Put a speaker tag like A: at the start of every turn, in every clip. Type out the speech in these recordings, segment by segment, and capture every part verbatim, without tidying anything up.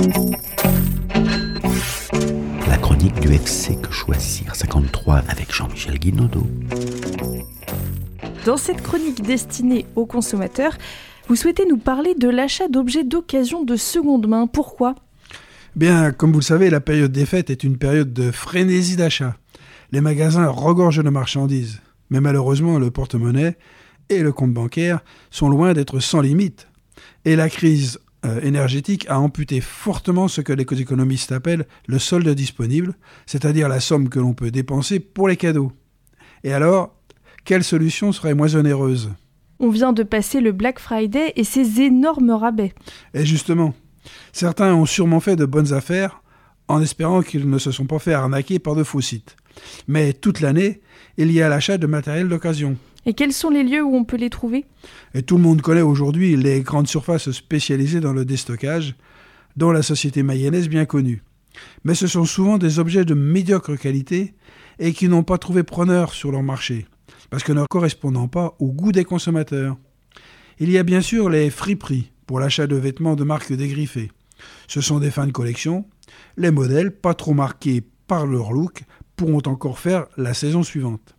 A: La chronique du F C Que Choisir cinquante-trois avec Jean-Michel Guinaudot.
B: Dans cette chronique destinée aux consommateurs, vous souhaitez nous parler de l'achat d'objets d'occasion de seconde main. Pourquoi ?
C: Bien, comme vous le savez, la période des fêtes est une période de frénésie d'achat. Les magasins regorgent de marchandises. Mais malheureusement, le porte-monnaie et le compte bancaire sont loin d'être sans limite. Et la crise euh, énergétique a amputé fortement ce que les économistes appellent le solde disponible, c'est-à-dire la somme que l'on peut dépenser pour les cadeaux. Et alors, quelle solution serait moins onéreuse ?
B: On vient de passer le Black Friday et ses énormes rabais.
C: Et justement, certains ont sûrement fait de bonnes affaires en espérant qu'ils ne se sont pas fait arnaquer par de faux sites. Mais toute l'année, il y a l'achat de matériel d'occasion.
B: Et quels sont les lieux où on peut les trouver ?
C: Et tout le monde connaît aujourd'hui les grandes surfaces spécialisées dans le déstockage, dont la société mayonnaise bien connue. Mais ce sont souvent des objets de médiocre qualité et qui n'ont pas trouvé preneur sur leur marché, parce que ne correspondant pas au goût des consommateurs. Il y a bien sûr les friperies pour l'achat de vêtements de marque dégriffées. Ce sont des fins de collection. Les modèles, pas trop marqués par leur look, pourront encore faire la saison suivante.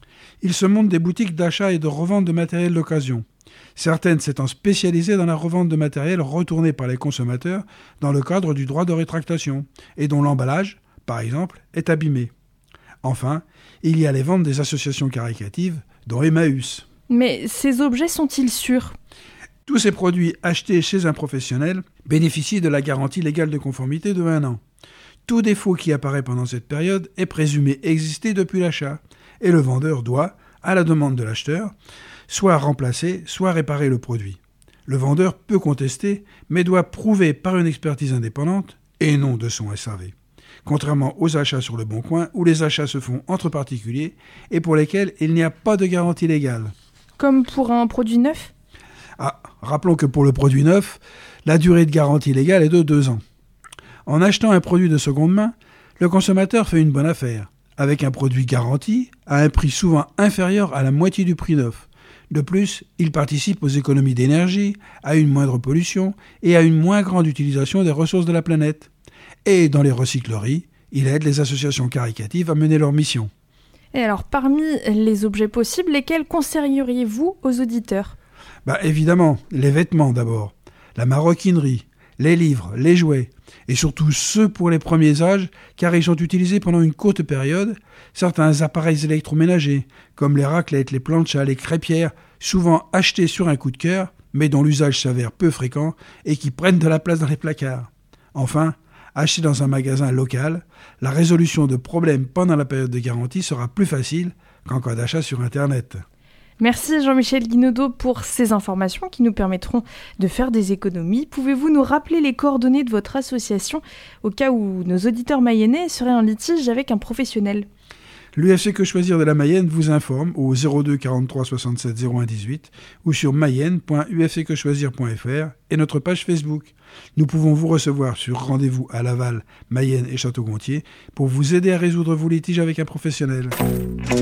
C: Il se monte des boutiques d'achat et de revente de matériel d'occasion, certaines s'étant spécialisées dans la revente de matériel retourné par les consommateurs dans le cadre du droit de rétractation et dont l'emballage, par exemple, est abîmé. Enfin, il y a les ventes des associations caritatives, dont Emmaüs.
B: Mais ces objets sont-ils sûrs ?
C: Tous ces produits achetés chez un professionnel bénéficient de la garantie légale de conformité de un an. Tout défaut qui apparaît pendant cette période est présumé exister depuis l'achat, et le vendeur doit, à la demande de l'acheteur, soit remplacer, soit réparer le produit. Le vendeur peut contester, mais doit prouver par une expertise indépendante, et non de son S A V. Contrairement aux achats sur le Bon Coin, où les achats se font entre particuliers, et pour lesquels il n'y a pas de garantie légale.
B: Comme pour un produit neuf ?
C: Ah, rappelons que pour le produit neuf, la durée de garantie légale est de deux ans. En achetant un produit de seconde main, le consommateur fait une bonne affaire, avec un produit garanti à un prix souvent inférieur à la moitié du prix neuf. De plus, il participe aux économies d'énergie, à une moindre pollution et à une moins grande utilisation des ressources de la planète. Et dans les recycleries, il aide les associations caritatives à mener leur mission.
B: Et alors, parmi les objets possibles, lesquels conseilleriez-vous aux auditeurs ?
C: Bah évidemment, les vêtements d'abord, la maroquinerie, les livres, les jouets, et surtout ceux pour les premiers âges, car ils sont utilisés pendant une courte période, certains appareils électroménagers, comme les raclettes, les planchas, les crêpières, souvent achetés sur un coup de cœur, mais dont l'usage s'avère peu fréquent et qui prennent de la place dans les placards. Enfin, achetés dans un magasin local, la résolution de problèmes pendant la période de garantie sera plus facile qu'en cas d'achat sur Internet.
B: Merci Jean-Michel Guinaudot pour ces informations qui nous permettront de faire des économies. Pouvez-vous nous rappeler les coordonnées de votre association au cas où nos auditeurs mayennais seraient en litige avec un professionnel ?
C: L'U F C Que Choisir de la Mayenne vous informe au zéro deux quarante-trois soixante-sept zéro un dix-huit ou sur mayenne point u f c que choisir point f r et notre page Facebook. Nous pouvons vous recevoir sur rendez-vous à Laval, Mayenne et Château-Gontier pour vous aider à résoudre vos litiges avec un professionnel.